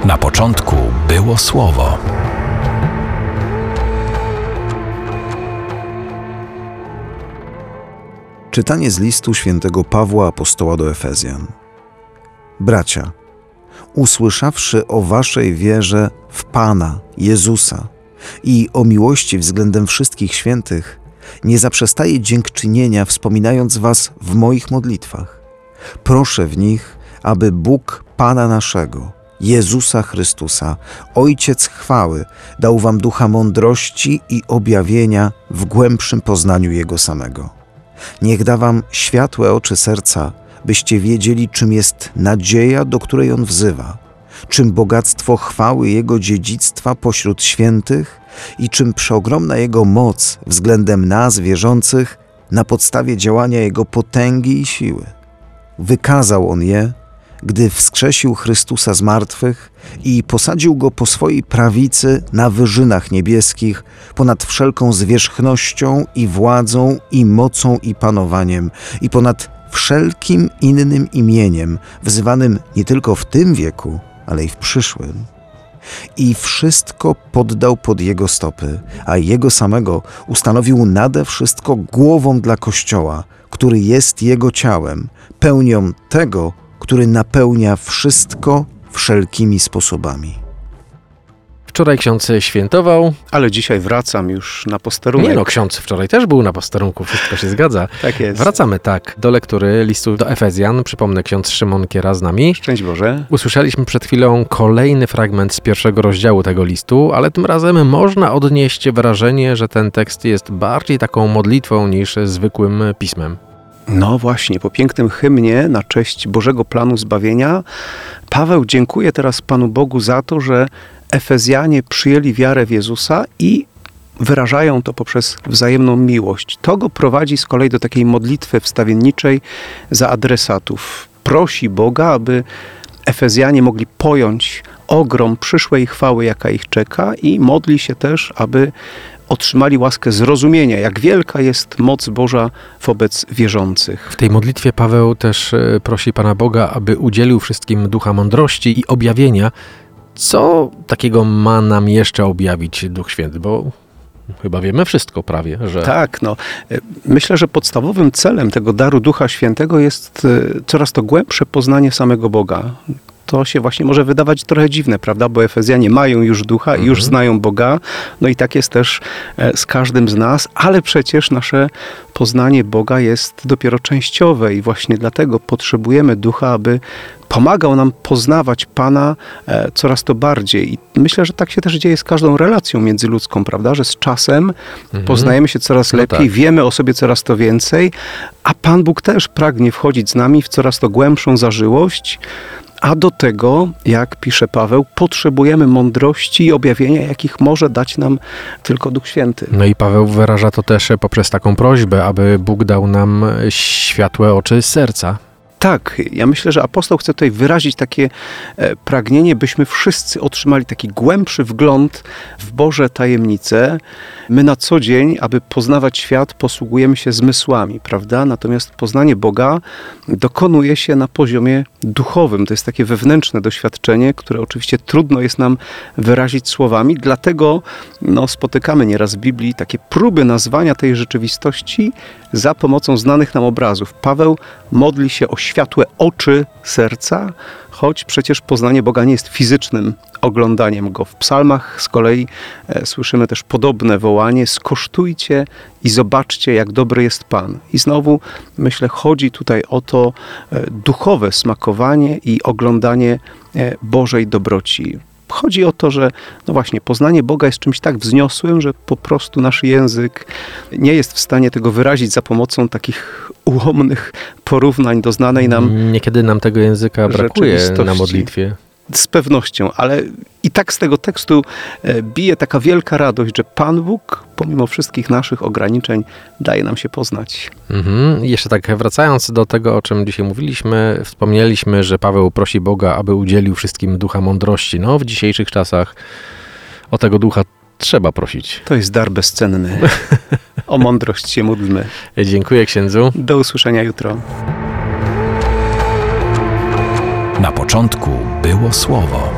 Na początku było Słowo. Czytanie z listu świętego Pawła apostoła do Efezjan. Bracia, usłyszawszy o waszej wierze w Pana Jezusa i o miłości względem wszystkich świętych, nie zaprzestaję dziękczynienia, wspominając was w moich modlitwach. Proszę w nich, aby Bóg Pana naszego, Jezusa Chrystusa, Ojciec chwały, dał wam ducha mądrości i objawienia w głębszym poznaniu Jego samego. Niech da wam światłe oczy serca, byście wiedzieli, czym jest nadzieja, do której On wzywa, czym bogactwo chwały Jego dziedzictwa pośród świętych i czym przeogromna Jego moc względem nas, wierzących, na podstawie działania Jego potęgi i siły. Wykazał On je, gdy wskrzesił Chrystusa z martwych i posadził Go po swojej prawicy na wyżynach niebieskich, ponad wszelką zwierzchnością i władzą i mocą i panowaniem i ponad wszelkim innym imieniem, wzywanym nie tylko w tym wieku, ale i w przyszłym. I wszystko poddał pod Jego stopy, a Jego samego ustanowił nade wszystko głową dla Kościoła, który jest Jego ciałem, pełnią tego, który napełnia wszystko wszelkimi sposobami. Wczoraj ksiądz świętował. Ale dzisiaj wracam już na posterunek. Nie no, ksiądz wczoraj też był na posterunku, wszystko się zgadza. Tak jest. Wracamy do lektury listu do Efezjan. Przypomnę, ksiądz Szymon Kiera z nami. Szczęść Boże. Usłyszeliśmy przed chwilą kolejny fragment z pierwszego rozdziału tego listu, ale tym razem można odnieść wrażenie, że ten tekst jest bardziej taką modlitwą niż zwykłym pismem. No właśnie, po pięknym hymnie na cześć Bożego planu zbawienia Paweł dziękuje teraz Panu Bogu za to, że Efezjanie przyjęli wiarę w Jezusa i wyrażają to poprzez wzajemną miłość. To go prowadzi z kolei do takiej modlitwy wstawienniczej za adresatów. Prosi Boga, aby Efezjanie mogli pojąć ogrom przyszłej chwały, jaka ich czeka, i modli się też, aby otrzymali łaskę zrozumienia, jak wielka jest moc Boża wobec wierzących. W tej modlitwie Paweł też prosi Pana Boga, aby udzielił wszystkim ducha mądrości i objawienia. Co takiego ma nam jeszcze objawić Duch Święty? Bo chyba wiemy wszystko prawie, że... Tak, myślę, że podstawowym celem tego daru Ducha Świętego jest coraz to głębsze poznanie samego Boga. To się właśnie może wydawać trochę dziwne, prawda? Bo Efezjanie mają już Ducha i już znają Boga. No i tak jest też z każdym z nas, ale przecież nasze poznanie Boga jest dopiero częściowe i właśnie dlatego potrzebujemy Ducha, aby pomagał nam poznawać Pana coraz to bardziej. I myślę, że tak się też dzieje z każdą relacją międzyludzką, prawda? Że z czasem poznajemy się coraz lepiej, tak. Wiemy o sobie coraz to więcej, a Pan Bóg też pragnie wchodzić z nami w coraz to głębszą zażyłość. A do tego, jak pisze Paweł, potrzebujemy mądrości i objawienia, jakich może dać nam tylko Duch Święty. No i Paweł wyraża to też poprzez taką prośbę, aby Bóg dał nam światłe oczy serca. Tak, ja myślę, że apostoł chce tutaj wyrazić takie pragnienie, byśmy wszyscy otrzymali taki głębszy wgląd w Boże tajemnice. My na co dzień, aby poznawać świat, posługujemy się zmysłami, prawda? Natomiast poznanie Boga dokonuje się na poziomie duchowym. To jest takie wewnętrzne doświadczenie, które oczywiście trudno jest nam wyrazić słowami. Dlatego spotykamy nieraz w Biblii takie próby nazwania tej rzeczywistości za pomocą znanych nam obrazów. Paweł modli się o światłe oczy serca, choć przecież poznanie Boga nie jest fizycznym oglądaniem Go. W psalmach z kolei słyszymy też podobne wołanie: skosztujcie i zobaczcie, jak dobry jest Pan. I znowu, myślę, chodzi tutaj o to duchowe smakowanie i oglądanie Bożej dobroci. Chodzi o to, że właśnie poznanie Boga jest czymś tak wzniosłym, że po prostu nasz język nie jest w stanie tego wyrazić za pomocą takich ułomnych porównań do znanej nam Niekiedy nam tego języka brakuje na modlitwie. Z pewnością, ale i tak z tego tekstu bije taka wielka radość, że Pan Bóg, pomimo wszystkich naszych ograniczeń, daje nam się poznać. Jeszcze tak wracając do tego, o czym dzisiaj mówiliśmy, wspomnieliśmy, że Paweł prosi Boga, aby udzielił wszystkim ducha mądrości. W dzisiejszych czasach o tego ducha trzeba prosić. To jest dar bezcenny. O mądrość się módlmy. Dziękuję księdzu. Do usłyszenia jutro. Na początku było Słowo.